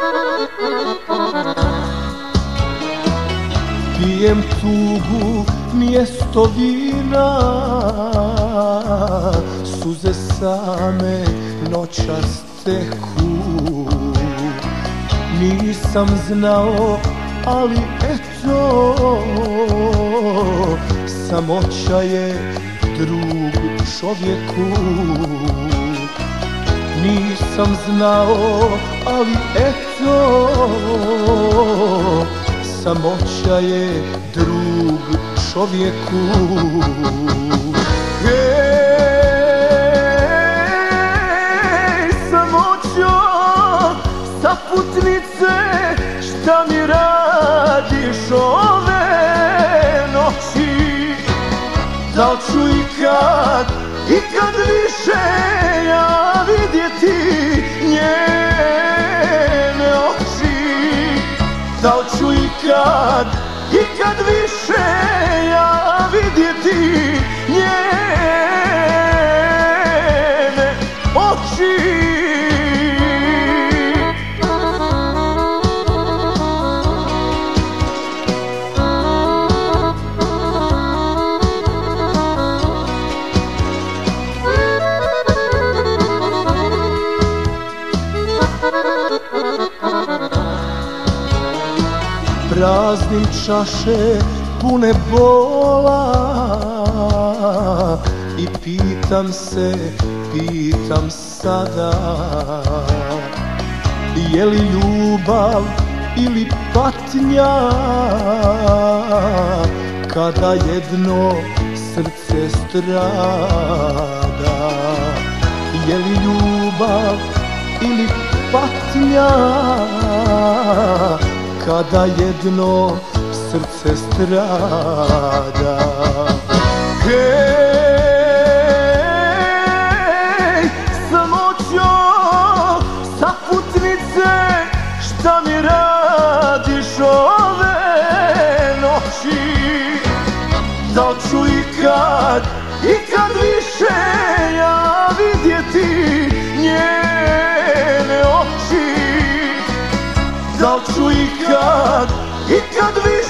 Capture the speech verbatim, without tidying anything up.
Pijem tugu mjesto vina, suze same noćas teku. Nisam znao, ali eto, samoća je drug čovjeku. Nisam znao, ali eto, samoća je drug čovjeku. Hej, samoćo, sa putnice, šta mi radiš ove noći? Da li ću ikad, ikad više ja vidjeti njene oči? Da li ću ikad, ikad više ja vidjeti njene oči? Praznim čaše pune bola i pitam se, pitam sada, je li ljubav ili patnja kada jedno srce strada? Je li ljubav ili patnja kada jedno srce strada? Hej, samoćo, sa putnice, šta mi radiš ove noći? Da li ću ikad, ikad više ja vidjeti njene oči? Da li ću ikad, ikad više